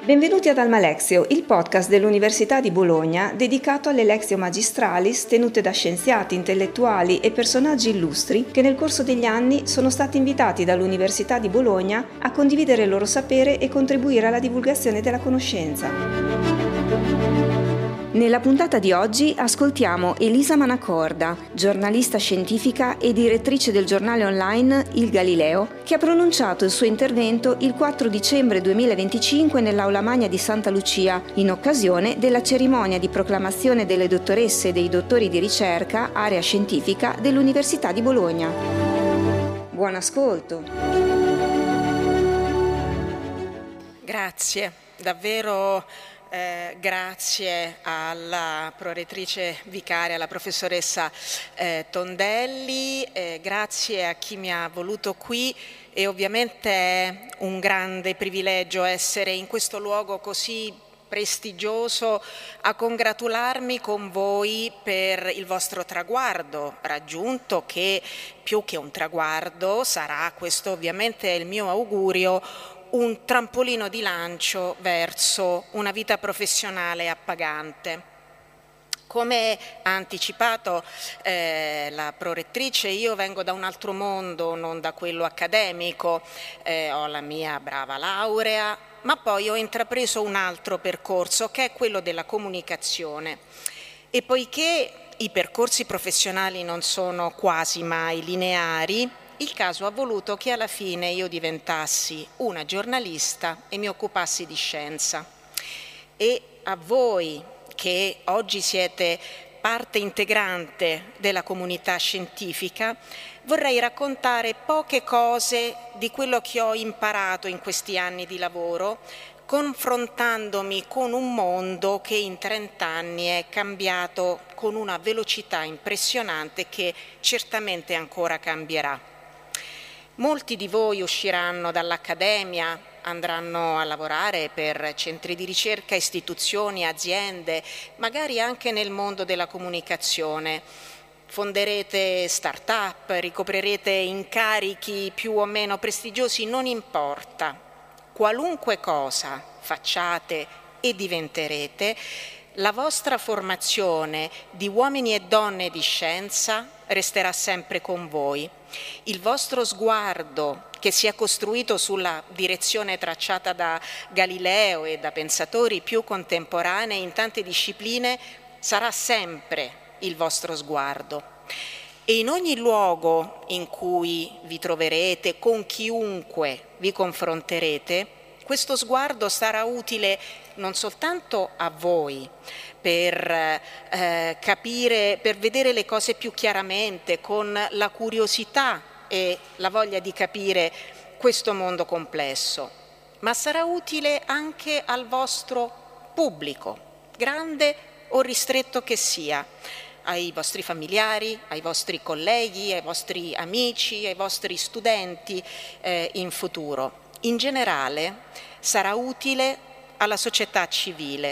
Benvenuti ad Almalexio, il podcast dell'Università di Bologna dedicato alle Lectio Magistralis tenute da scienziati, intellettuali e personaggi illustri che nel corso degli anni sono stati invitati dall'Università di Bologna a condividere il loro sapere e contribuire alla divulgazione della conoscenza. Nella puntata di oggi ascoltiamo Elisa Manacorda, giornalista scientifica e direttrice del giornale online Il Galileo, che ha pronunciato il suo intervento il 4 dicembre 2025 nell'Aula Magna di Santa Lucia, in occasione della cerimonia di proclamazione delle dottoresse e dei dottori di ricerca, area scientifica, dell'Università di Bologna. Buon ascolto! Grazie, davvero. Grazie alla prorettrice vicaria, la professoressa Tondelli, grazie a chi mi ha voluto qui e ovviamente è un grande privilegio essere in questo luogo così prestigioso a congratularmi con voi per il vostro traguardo raggiunto, che più che un traguardo sarà, questo ovviamente è il mio augurio, un trampolino di lancio verso una vita professionale appagante. Come ha anticipato la prorettrice, io vengo da un altro mondo, non da quello accademico, ho la mia brava laurea, ma poi ho intrapreso un altro percorso che è quello della comunicazione. E poiché i percorsi professionali non sono quasi mai lineari, il caso ha voluto che alla fine io diventassi una giornalista e mi occupassi di scienza. E a voi che oggi siete parte integrante della comunità scientifica, vorrei raccontare poche cose di quello che ho imparato in questi anni di lavoro, confrontandomi con un mondo che in 30 anni è cambiato con una velocità impressionante che certamente ancora cambierà. Molti di voi usciranno dall'accademia, andranno a lavorare per centri di ricerca, istituzioni, aziende, magari anche nel mondo della comunicazione. Fonderete start-up, ricoprirete incarichi più o meno prestigiosi, non importa. Qualunque cosa facciate e diventerete, la vostra formazione di uomini e donne di scienza resterà sempre con voi. Il vostro sguardo, che si è costruito sulla direzione tracciata da Galileo e da pensatori più contemporanei in tante discipline, sarà sempre il vostro sguardo. E in ogni luogo in cui vi troverete, con chiunque vi confronterete, questo sguardo sarà utile non soltanto a voi per capire, per vedere le cose più chiaramente, con la curiosità e la voglia di capire questo mondo complesso, ma sarà utile anche al vostro pubblico, grande o ristretto che sia, ai vostri familiari, ai vostri colleghi, ai vostri amici, ai vostri studenti in futuro. In generale sarà utile alla società civile,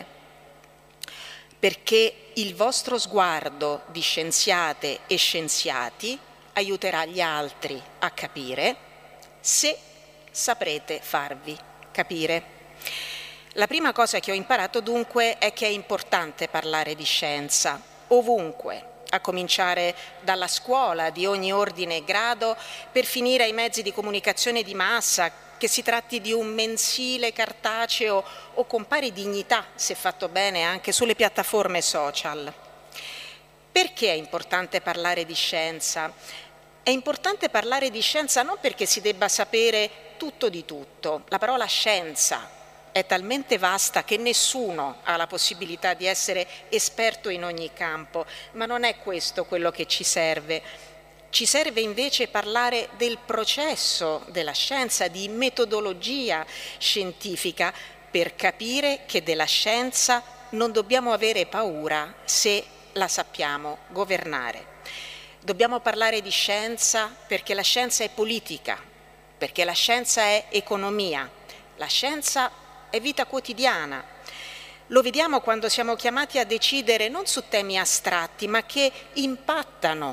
perché il vostro sguardo di scienziate e scienziati aiuterà gli altri a capire, se saprete farvi capire. La prima cosa che ho imparato dunque è che è importante parlare di scienza, ovunque, a cominciare dalla scuola di ogni ordine e grado, per finire ai mezzi di comunicazione di massa, che si tratti di un mensile cartaceo o con pari dignità, se fatto bene, anche sulle piattaforme social. Perché è importante parlare di scienza? È importante parlare di scienza non perché si debba sapere tutto di tutto. La parola scienza è talmente vasta che nessuno ha la possibilità di essere esperto in ogni campo, ma non è questo quello che ci serve. Ci serve invece parlare del processo della scienza, di metodologia scientifica, per capire che della scienza non dobbiamo avere paura se la sappiamo governare. Dobbiamo parlare di scienza perché la scienza è politica, perché la scienza è economia, la scienza è vita quotidiana. Lo vediamo quando siamo chiamati a decidere non su temi astratti, ma che impattano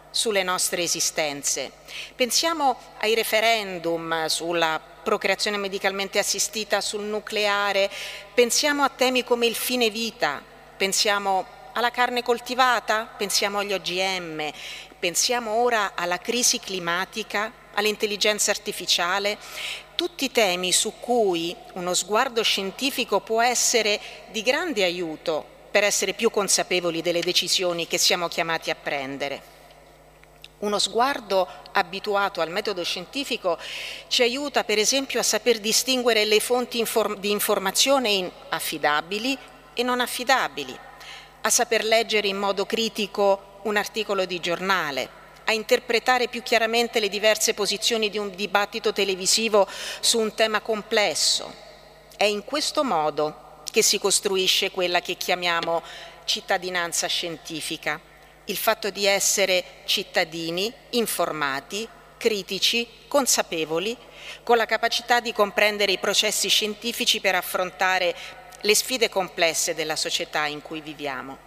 sulle nostre esistenze. Pensiamo ai referendum sulla procreazione medicalmente assistita, sul nucleare, pensiamo a temi come il fine vita, pensiamo alla carne coltivata, pensiamo agli OGM, pensiamo ora alla crisi climatica, all'intelligenza artificiale, tutti temi su cui uno sguardo scientifico può essere di grande aiuto per essere più consapevoli delle decisioni che siamo chiamati a prendere. Uno sguardo abituato al metodo scientifico ci aiuta per esempio a saper distinguere le fonti di informazione in affidabili e non affidabili, a saper leggere in modo critico un articolo di giornale, a interpretare più chiaramente le diverse posizioni di un dibattito televisivo su un tema complesso. È in questo modo che si costruisce quella che chiamiamo cittadinanza scientifica. Il fatto di essere cittadini, informati, critici, consapevoli, con la capacità di comprendere i processi scientifici per affrontare le sfide complesse della società in cui viviamo.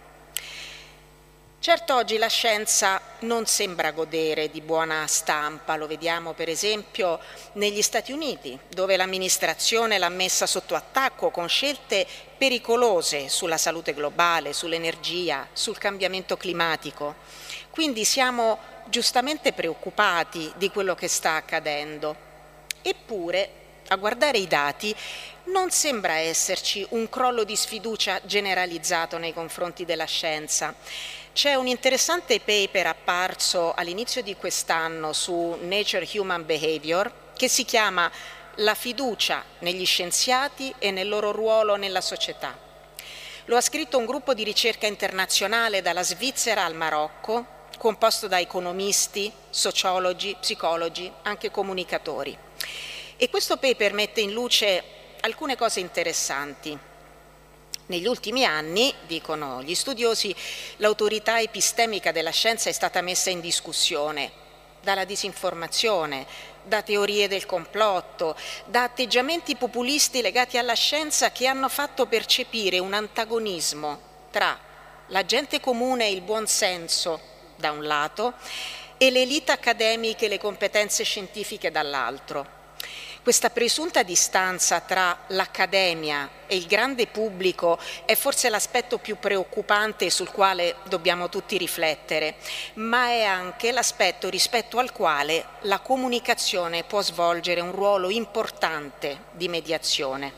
Certo, oggi la scienza non sembra godere di buona stampa, lo vediamo per esempio negli Stati Uniti, dove l'amministrazione l'ha messa sotto attacco con scelte pericolose sulla salute globale, sull'energia, sul cambiamento climatico. Quindi siamo giustamente preoccupati di quello che sta accadendo. Eppure, a guardare i dati, non sembra esserci un crollo di sfiducia generalizzato nei confronti della scienza. C'è un interessante paper apparso all'inizio di quest'anno su Nature Human Behavior che si chiama La fiducia negli scienziati e nel loro ruolo nella società. Lo ha scritto un gruppo di ricerca internazionale dalla Svizzera al Marocco, composto da economisti, sociologi, psicologi, anche comunicatori. E questo paper mette in luce alcune cose interessanti. Negli ultimi anni, dicono gli studiosi, l'autorità epistemica della scienza è stata messa in discussione dalla disinformazione, da teorie del complotto, da atteggiamenti populisti legati alla scienza che hanno fatto percepire un antagonismo tra la gente comune e il buon senso da un lato e le elite accademiche e le competenze scientifiche dall'altro. Questa presunta distanza tra l'accademia e il grande pubblico è forse l'aspetto più preoccupante sul quale dobbiamo tutti riflettere, ma è anche l'aspetto rispetto al quale la comunicazione può svolgere un ruolo importante di mediazione.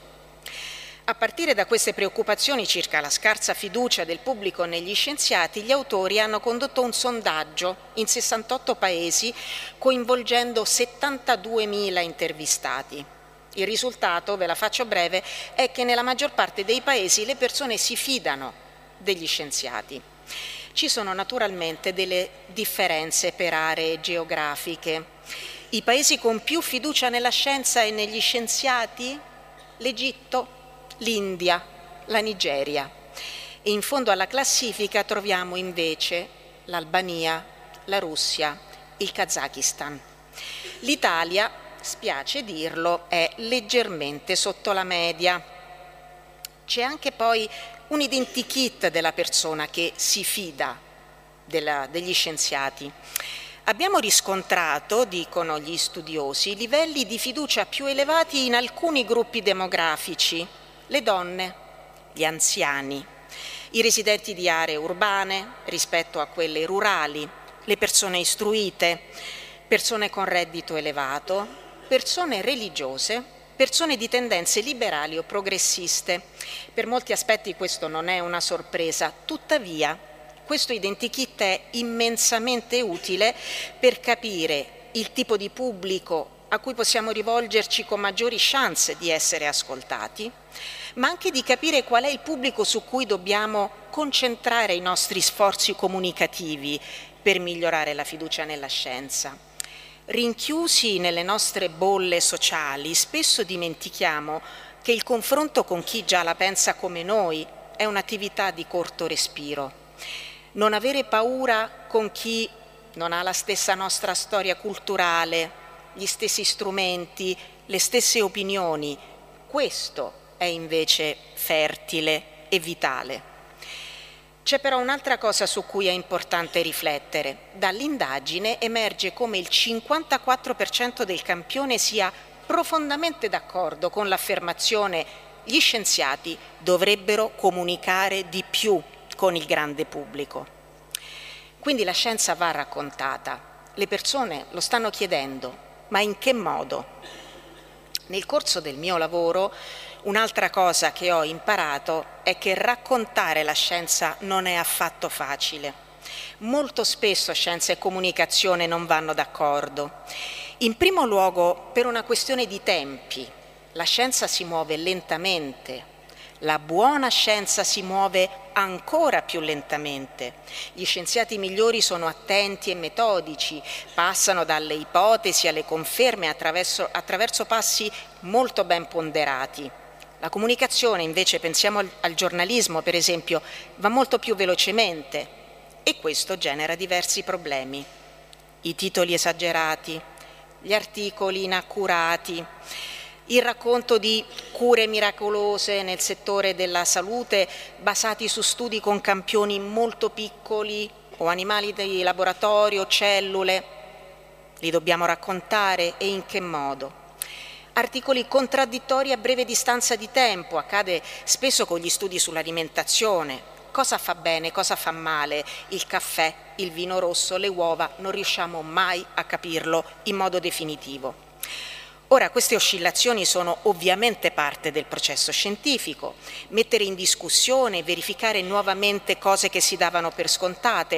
A partire da queste preoccupazioni circa la scarsa fiducia del pubblico negli scienziati, gli autori hanno condotto un sondaggio in 68 paesi coinvolgendo 72.000 intervistati. Il risultato, ve la faccio breve, è che nella maggior parte dei paesi le persone si fidano degli scienziati. Ci sono naturalmente delle differenze per aree geografiche. I paesi con più fiducia nella scienza e negli scienziati? L'Egitto, l'India, la Nigeria. E in fondo alla classifica troviamo invece l'Albania, la Russia, il Kazakistan. L'Italia, spiace dirlo, è leggermente sotto la media. C'è anche poi un identikit della persona che si fida degli scienziati. Abbiamo riscontrato, dicono gli studiosi, livelli di fiducia più elevati in alcuni gruppi demografici: le donne, gli anziani, i residenti di aree urbane rispetto a quelle rurali, le persone istruite, persone con reddito elevato, persone religiose, persone di tendenze liberali o progressiste. Per molti aspetti questo non è una sorpresa, tuttavia questo identikit è immensamente utile per capire il tipo di pubblico a cui possiamo rivolgerci con maggiori chance di essere ascoltati, ma anche di capire qual è il pubblico su cui dobbiamo concentrare i nostri sforzi comunicativi per migliorare la fiducia nella scienza. Rinchiusi nelle nostre bolle sociali, spesso dimentichiamo che il confronto con chi già la pensa come noi è un'attività di corto respiro. Non avere paura con chi non ha la stessa nostra storia culturale, gli stessi strumenti, le stesse opinioni, questo è invece fertile e vitale. C'è però un'altra cosa su cui è importante riflettere. Dall'indagine emerge come il 54% del campione sia profondamente d'accordo con l'affermazione: gli scienziati dovrebbero comunicare di più con il grande pubblico. Quindi la scienza va raccontata, le persone lo stanno chiedendo, ma in che modo? Nel corso del mio lavoro un'altra cosa che ho imparato è che raccontare la scienza non è affatto facile. Molto spesso scienza e comunicazione non vanno d'accordo. In primo luogo per una questione di tempi. La scienza si muove lentamente, la buona scienza si muove ancora più lentamente. Gli scienziati migliori sono attenti e metodici, passano dalle ipotesi alle conferme attraverso passi molto ben ponderati. La comunicazione invece, pensiamo al giornalismo per esempio, va molto più velocemente e questo genera diversi problemi. I titoli esagerati, gli articoli inaccurati, il racconto di cure miracolose nel settore della salute basati su studi con campioni molto piccoli o animali di laboratorio, cellule. Li dobbiamo raccontare e in che modo? Articoli contraddittori a breve distanza di tempo, accade spesso con gli studi sull'alimentazione. Cosa fa bene, cosa fa male? Il caffè, il vino rosso, le uova, non riusciamo mai a capirlo in modo definitivo. Ora, queste oscillazioni sono ovviamente parte del processo scientifico. Mettere in discussione, verificare nuovamente cose che si davano per scontate,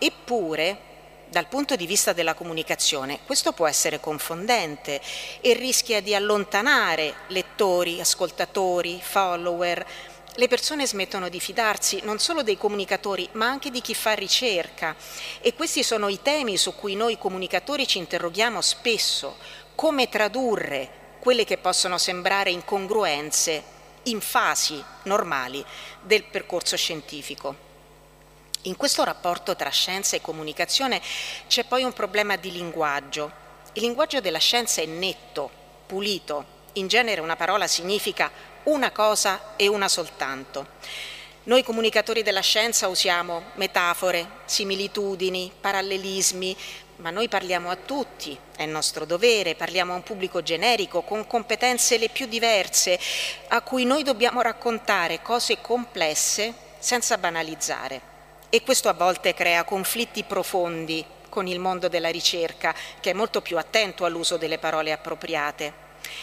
eppure dal punto di vista della comunicazione questo può essere confondente e rischia di allontanare lettori, ascoltatori, follower. Le persone smettono di fidarsi non solo dei comunicatori ma anche di chi fa ricerca e questi sono i temi su cui noi comunicatori ci interroghiamo spesso. Come tradurre quelle che possono sembrare incongruenze in fasi normali del percorso scientifico. In questo rapporto tra scienza e comunicazione c'è poi un problema di linguaggio. Il linguaggio della scienza è netto, pulito. In genere una parola significa una cosa e una soltanto. Noi comunicatori della scienza usiamo metafore, similitudini, parallelismi, ma noi parliamo a tutti, è nostro dovere, parliamo a un pubblico generico con competenze le più diverse, a cui noi dobbiamo raccontare cose complesse senza banalizzare. E questo a volte crea conflitti profondi con il mondo della ricerca, che è molto più attento all'uso delle parole appropriate.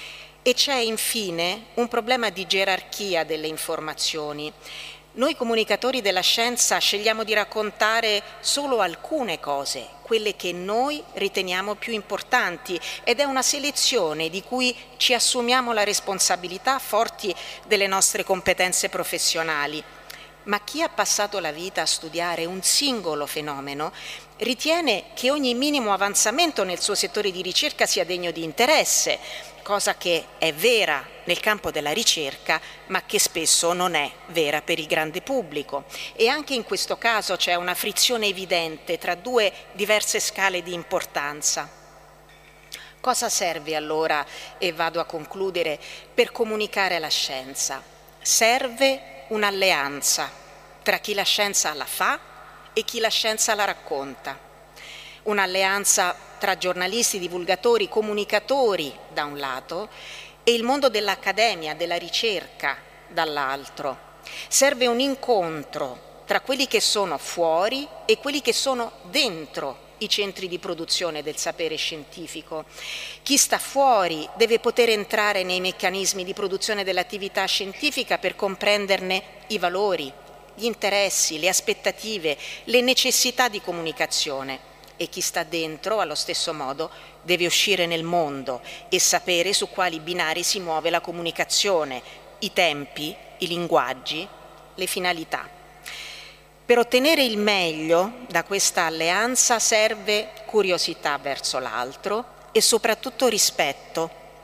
E c'è infine un problema di gerarchia delle informazioni. Noi comunicatori della scienza scegliamo di raccontare solo alcune cose, quelle che noi riteniamo più importanti, ed è una selezione di cui ci assumiamo la responsabilità forti delle nostre competenze professionali. Ma chi ha passato la vita a studiare un singolo fenomeno ritiene che ogni minimo avanzamento nel suo settore di ricerca sia degno di interesse, cosa che è vera nel campo della ricerca, ma che spesso non è vera per il grande pubblico. E anche in questo caso c'è una frizione evidente tra due diverse scale di importanza. Cosa serve allora, e vado a concludere, per comunicare la scienza? Serve un'alleanza tra chi la scienza la fa e chi la scienza la racconta. Un'alleanza tra giornalisti, divulgatori, comunicatori da un lato e il mondo dell'accademia, della ricerca dall'altro. Serve un incontro tra quelli che sono fuori e quelli che sono dentro i centri di produzione del sapere scientifico. Chi sta fuori deve poter entrare nei meccanismi di produzione dell'attività scientifica per comprenderne i valori, gli interessi, le aspettative, le necessità di comunicazione. E chi sta dentro, allo stesso modo, deve uscire nel mondo e sapere su quali binari si muove la comunicazione, i tempi, i linguaggi, le finalità. Per ottenere il meglio da questa alleanza serve curiosità verso l'altro e soprattutto rispetto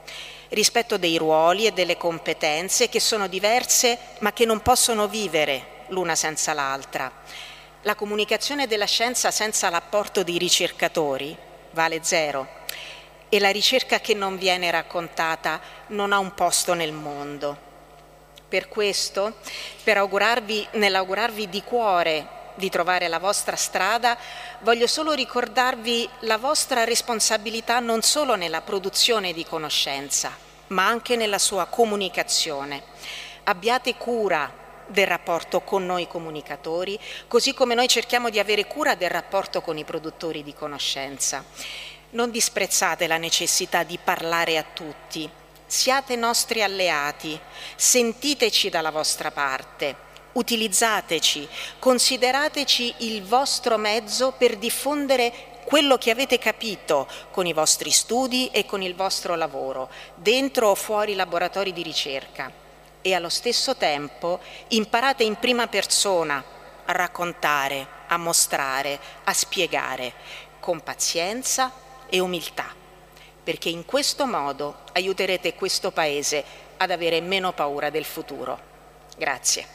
dei ruoli e delle competenze che sono diverse ma che non possono vivere l'una senza l'altra. La comunicazione della scienza senza l'apporto dei ricercatori vale zero e la ricerca che non viene raccontata non ha un posto nel mondo. Per questo, nell'augurarvi di cuore di trovare la vostra strada, voglio solo ricordarvi la vostra responsabilità non solo nella produzione di conoscenza, ma anche nella sua comunicazione. Abbiate cura del rapporto con noi comunicatori, così come noi cerchiamo di avere cura del rapporto con i produttori di conoscenza. Non disprezzate la necessità di parlare a tutti. Siate nostri alleati, sentiteci dalla vostra parte, utilizzateci, considerateci il vostro mezzo per diffondere quello che avete capito con i vostri studi e con il vostro lavoro, dentro o fuori i laboratori di ricerca. E allo stesso tempo imparate in prima persona a raccontare, a mostrare, a spiegare, con pazienza e umiltà, perché in questo modo aiuterete questo Paese ad avere meno paura del futuro. Grazie.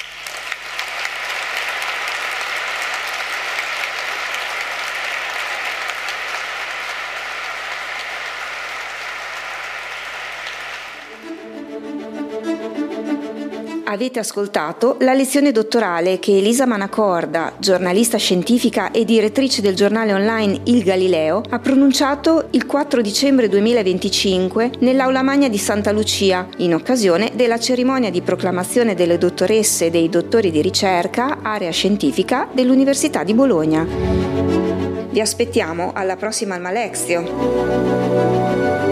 Avete ascoltato la lezione dottorale che Elisa Manacorda, giornalista scientifica e direttrice del giornale online Il Galileo, ha pronunciato il 4 dicembre 2025 nell'Aula Magna di Santa Lucia, in occasione della cerimonia di proclamazione delle dottoresse e dei dottori di ricerca, area scientifica dell'Università di Bologna. Vi aspettiamo alla prossima Alma Lexio.